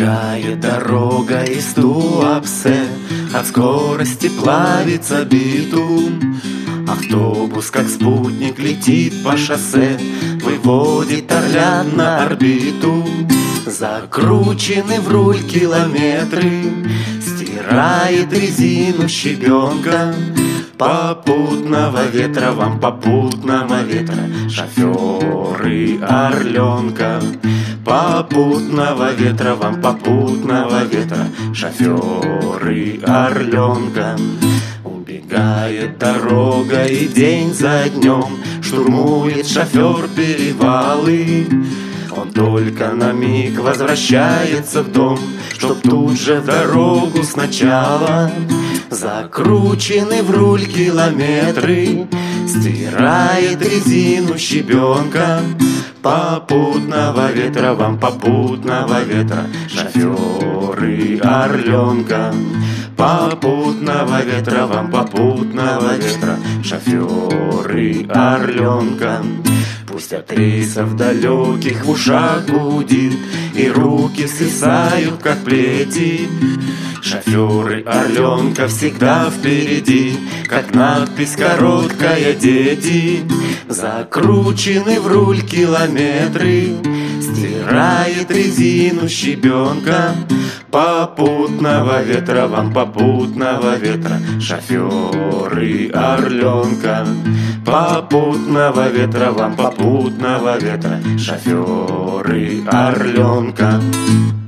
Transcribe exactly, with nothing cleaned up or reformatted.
Убегает дорога из Туапсе, от скорости плавится битум. Автобус, как спутник, летит по шоссе, выводит Орлеан на орбиту. Закручены в руль километры, стирает резину щебенка. Попутного ветра вам, попутного ветра, шоферы Орленка. Попутного ветра вам, попутного ветра, шоферы Орленка. Убегает дорога и день за днем штурмует шофер перевалы. Он только на миг возвращается в дом, чтоб тут же в дорогу сначала. Закручены в руль километры, стирает резину щебенка. Попутного ветра вам, попутного ветра, шоферы Орленка. Попутного ветра вам, попутного ветра, шоферы Орленка. Пусть от рейсов далеких в ушах гудит, и руки свисают, как плети. Шоферы Орленка всегда впереди, как надпись короткая «Дети». Закручены в руль километры, стирает резину щебенка. Попутного ветра вам, попутного ветра, шоферы Орленка. Попутного ветра вам, попутного ветра, шоферы Орленка.